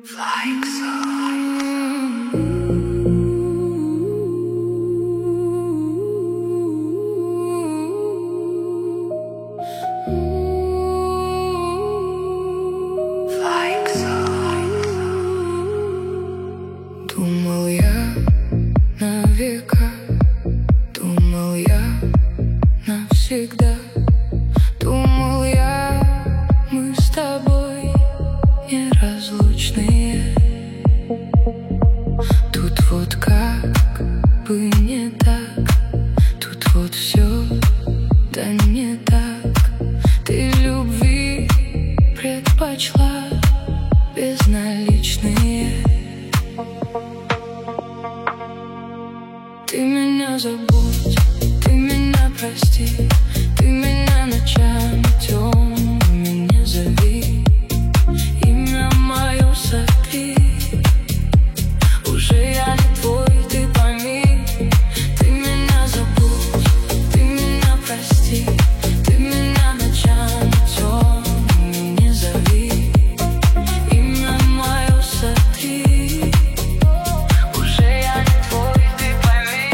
Flying solo. Flying solo. Думал я на века, думал я навсегда, думал я, мы с тобой неразлучные. Тут вот как бы не так, тут вот все да не так. Ты любви предпочла безналичные. Ты меня забудь, ты меня прости, ты меня ночами темными не зови. Имя мое сотри, уже я не твой, ты пойми. Ты меня забудь, ты меня прости, ты меня ночами темными не зови. Имя мое сотри, уже я не твой, ты пойми.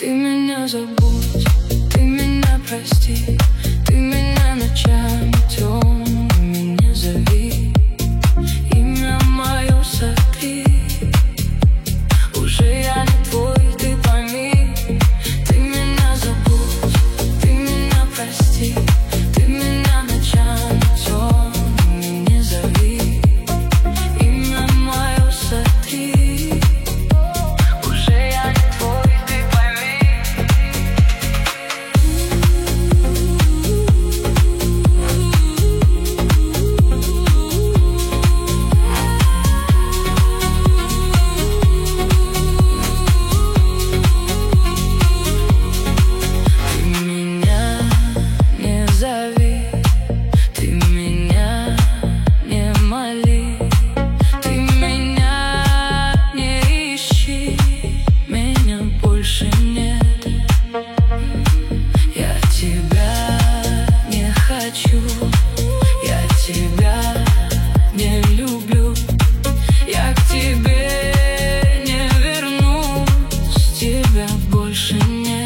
Ты меня забудь, ты меня прости, ты меня ночами темными не зови. Имя мое сотри, уже я не твой, ты пойми. Ты меня забудь, ты меня прости, ты меня ночами темными не зови. Имя мое сотри, уже я не твой, ты пойми. Ты меня не зови, ты меня не моли, ты меня не ищи, меня больше нет. Я тебя не хочу, я тебя не люблю, я к тебе не вернусь, тебя больше нет.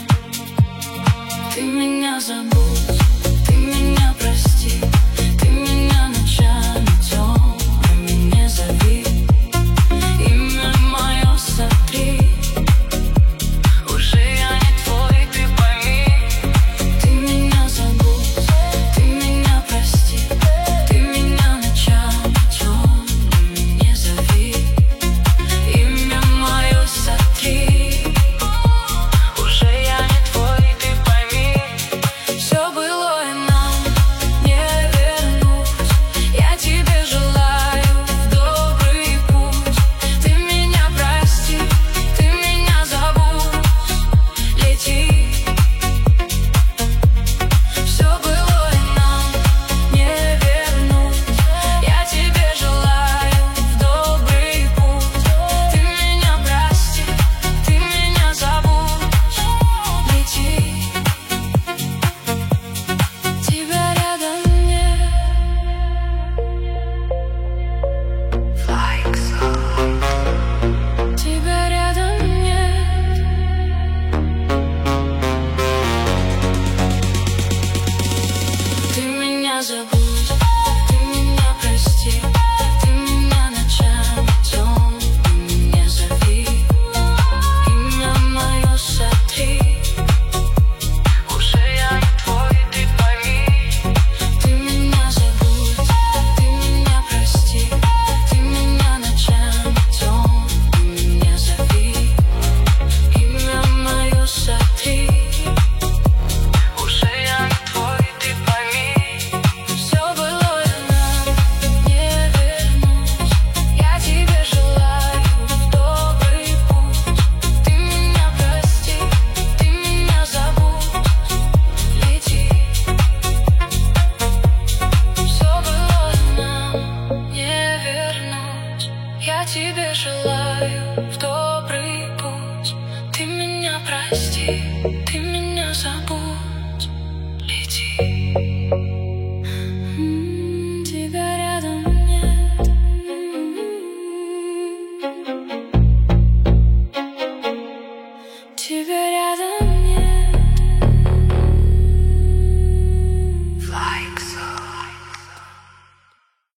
Ты меня забудь, ты меня прости, ты меня ночами темными не зови. Имя мое сотри, уже я не твой, ты пойми. Ты меня забудь, ты меня прости, ты меня ночами темными не зови. Имя мое сотри, уже я не твой, ты пойми. Все было и нам не вернуть, я тебе желаю в добрый путь. Ты меня прости, ты меня забудь, лети. Все было и нам не вернуть, я тебе желаю в добрый путь. Ты меня прости, ты меня забудь, лети. Тебя рядом нет. Тебя рядом нет. Ты меня забудь, ты меня прости, ты меня ночами темными не зови. Имя мое сотри, уже я не твой, ты пойми. Ты меня забудь, ты меня прости, ты меня ночами темными не зови. Имя мое сотри, уже я не твой, ты пойми. Все было и нам не вернуть, я тебе желаю в добрый путь. Ты меня прости, ты меня забудь, лети. Все было и нам не вернуть, я тебе желаю в добрый путь. Ты меня прости, ты меня забудь, лети. Тебя рядом нет. Тебя рядом